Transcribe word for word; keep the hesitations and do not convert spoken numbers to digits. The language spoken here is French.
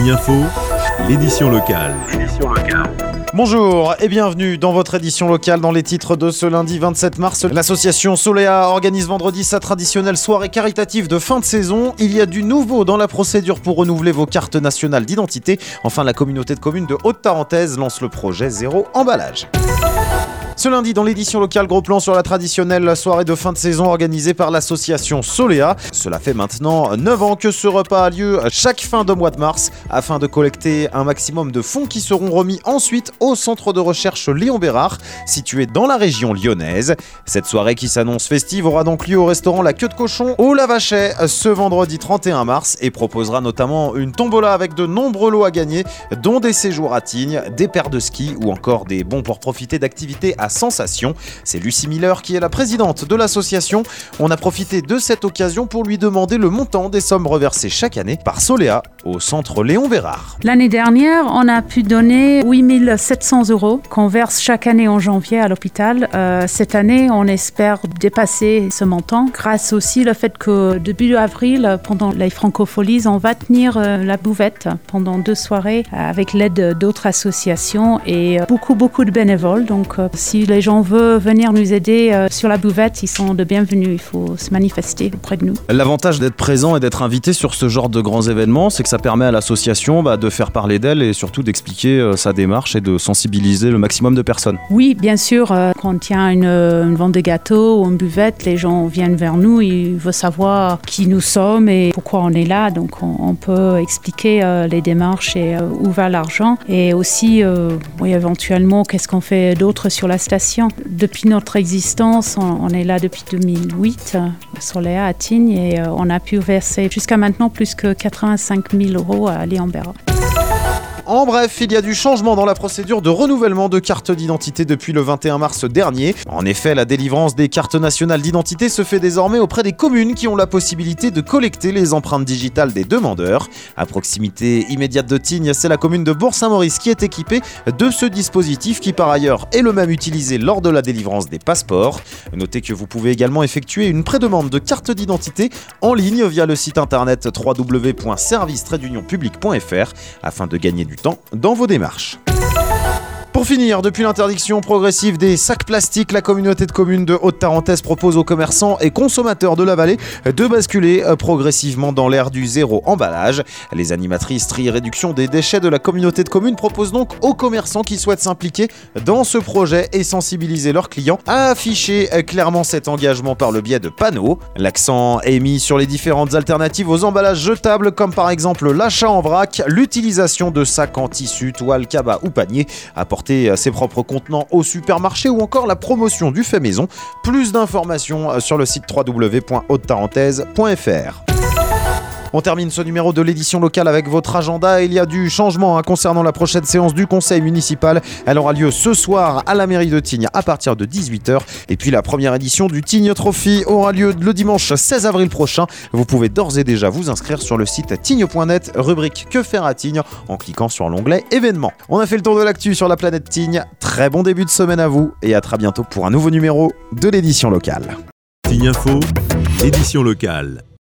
Tignes Info, l'édition locale. Édition locale. Bonjour et bienvenue dans votre édition locale. Dans les titres de ce lundi vingt-sept mars, l'association Solea organise vendredi sa traditionnelle soirée caritative de fin de saison. Il y a du nouveau dans la procédure pour renouveler vos cartes nationales d'identité. Enfin, la communauté de communes de Haute-Tarentaise lance le projet Zéro Emballage. Ce lundi, dans l'édition locale, gros plan sur la traditionnelle soirée de fin de saison organisée par l'association Solea. Cela fait maintenant neuf ans que ce repas a lieu chaque fin de mois de mars afin de collecter un maximum de fonds qui seront remis ensuite au centre de recherche Léon Bérard, situé dans la région lyonnaise. Cette soirée qui s'annonce festive aura donc lieu au restaurant La Queue de Cochon au Lavachet ce vendredi trente et un mars et proposera notamment une tombola avec de nombreux lots à gagner, dont des séjours à Tignes, des paires de ski ou encore des bons pour profiter d'activités à sensation. C'est Lucie Miller qui est la présidente de l'association. On a profité de cette occasion pour lui demander le montant des sommes reversées chaque année par Solea au centre Léon Bérard. L'année dernière, on a pu donner huit mille sept cents euros qu'on verse chaque année en janvier à l'hôpital. Euh, cette année, on espère dépasser ce montant grâce aussi au fait que début avril, pendant les Francopholies, on va tenir euh, la bouvette pendant deux soirées avec l'aide d'autres associations et beaucoup, beaucoup de bénévoles. Donc, euh, si les gens veulent venir nous aider euh, sur la bouvette, ils sont de bienvenus. Il faut se manifester auprès de nous. L'avantage d'être présent et d'être invité sur ce genre de grands événements, c'est que ça permet à l'association bah, de faire parler d'elle et surtout d'expliquer euh, sa démarche et de sensibiliser le maximum de personnes. Oui, bien sûr, euh, quand il y a une, une vente de gâteaux ou une buvette, les gens viennent vers nous, ils veulent savoir qui nous sommes et pourquoi on est là. Donc on, on peut expliquer euh, les démarches et euh, où va l'argent. Et aussi, euh, oui, éventuellement, qu'est-ce qu'on fait d'autre sur la station. Depuis notre existence, on, on est là depuis deux mille huit, euh, Solea à Tignes, et euh, on a pu verser jusqu'à maintenant plus que quatre-vingt-cinq mille euros à Léon Bérard. En bref, il y a du changement dans la procédure de renouvellement de cartes d'identité depuis le vingt et un mars dernier. En effet, la délivrance des cartes nationales d'identité se fait désormais auprès des communes qui ont la possibilité de collecter les empreintes digitales des demandeurs. À proximité immédiate de Tignes, c'est la commune de Bourg-Saint-Maurice qui est équipée de ce dispositif qui par ailleurs est le même utilisé lors de la délivrance des passeports. Notez que vous pouvez également effectuer une prédemande de carte d'identité en ligne via le site internet w w w point service tiret union public point f r afin de gagner du temps dans vos démarches. Pour finir, depuis l'interdiction progressive des sacs plastiques, la communauté de communes de Haute-Tarentaise propose aux commerçants et consommateurs de la vallée de basculer progressivement dans l'ère du zéro emballage. Les animatrices tri et réduction des déchets de la communauté de communes proposent donc aux commerçants qui souhaitent s'impliquer dans ce projet et sensibiliser leurs clients à afficher clairement cet engagement par le biais de panneaux. L'accent est mis sur les différentes alternatives aux emballages jetables comme par exemple l'achat en vrac, l'utilisation de sacs en tissu, toile, cabas ou panier, apporter ses propres contenants au supermarché ou encore la promotion du fait maison. Plus d'informations sur le site w w w point haute tarentaise point f r. On termine ce numéro de l'édition locale avec votre agenda. Il y a du changement hein, concernant la prochaine séance du conseil municipal. Elle aura lieu ce soir à la mairie de Tignes à partir de dix-huit heures. Et puis la première édition du Tignes Trophy aura lieu le dimanche seize avril prochain. Vous pouvez d'ores et déjà vous inscrire sur le site tignes point net, rubrique Que faire à Tignes, en cliquant sur l'onglet événements. On a fait le tour de l'actu sur la planète Tignes. Très bon début de semaine à vous et à très bientôt pour un nouveau numéro de l'édition locale. Tignes Info, l'édition locale.